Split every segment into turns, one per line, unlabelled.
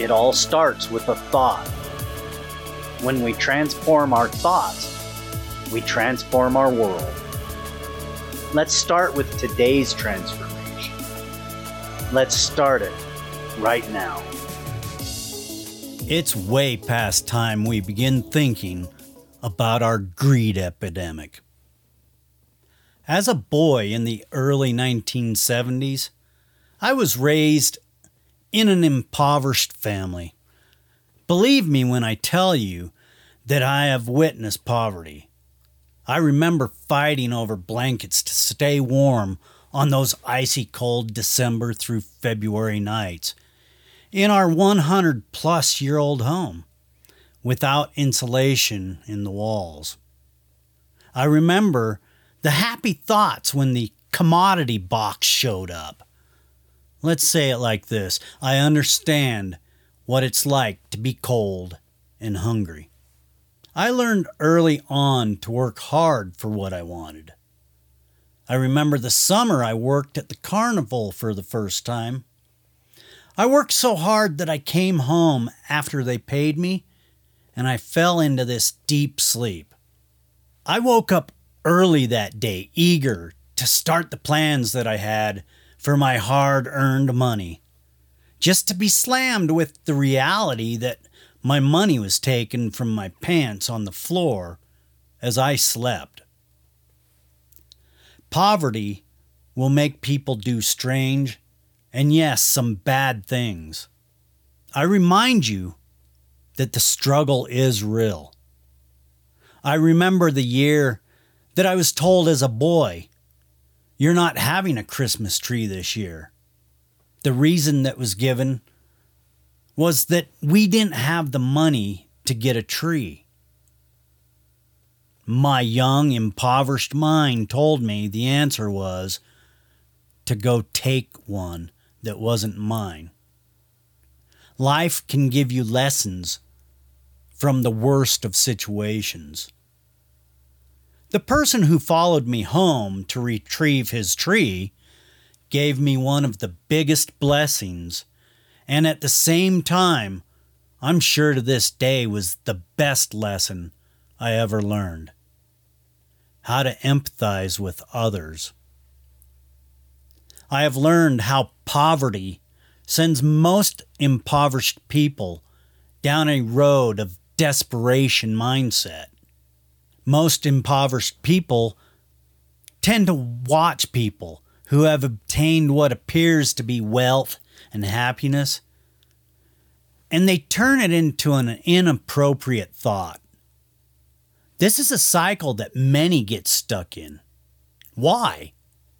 It all starts with a thought. When we transform our thoughts, we transform our world. Let's start with today's transformation. Let's start it right now.
It's way past time we begin thinking about our greed epidemic. As a boy in the early 1970s, I was raised in an impoverished family. Believe me when I tell you that I have witnessed poverty. I remember fighting over blankets to stay warm on those icy cold December through February nights in our 100-plus-year-old home without insulation in the walls. I remember the happy thoughts when the commodity box showed up. Let's say it like this: I understand what it's like to be cold and hungry. I learned early on to work hard for what I wanted. I remember the summer I worked at the carnival for the first time. I worked so hard that I came home after they paid me, and I fell into this deep sleep. I woke up early that day, eager to start the plans that I had for my hard-earned money, just to be slammed with the reality that my money was taken from my pants on the floor as I slept. Poverty will make people do strange and, yes, some bad things. I remind you that the struggle is real. I remember the year that I was told as a boy, "You're not having a Christmas tree this year." The reason that was given was that we didn't have the money to get a tree. My young, impoverished mind told me the answer was to go take one that wasn't mine. Life can give you lessons from the worst of situations. The person who followed me home to retrieve his tree gave me one of the biggest blessings, and at the same time, I'm sure to this day was the best lesson I ever learned: how to empathize with others. I have learned how poverty sends most impoverished people down a road of desperation mindset. Most impoverished people tend to watch people who have obtained what appears to be wealth and happiness, and they turn it into an inappropriate thought. This is a cycle that many get stuck in. Why?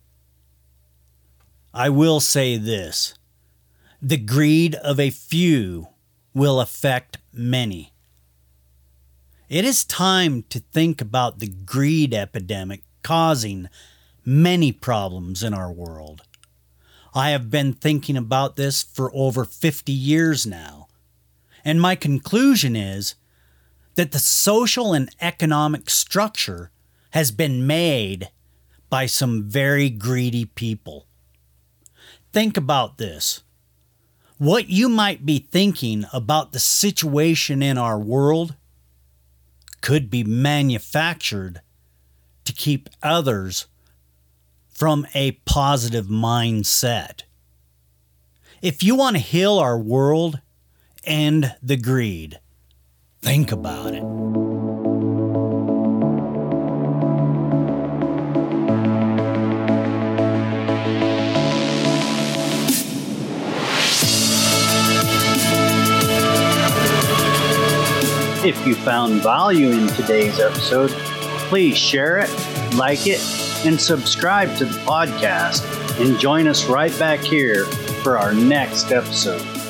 I will say this: the greed of a few will affect many. It is time to think about the greed epidemic causing many problems in our world. I have been thinking about this for over 50 years now, and my conclusion is that the social and economic structure has been made by some very greedy people. Think about this. What you might be thinking about the situation in our world could be manufactured to keep others from a positive mindset. If you want to heal our world, end the greed. Think about it.
If you found value in today's episode, please share it, like it, and subscribe to the podcast, and join us right back here for our next episode.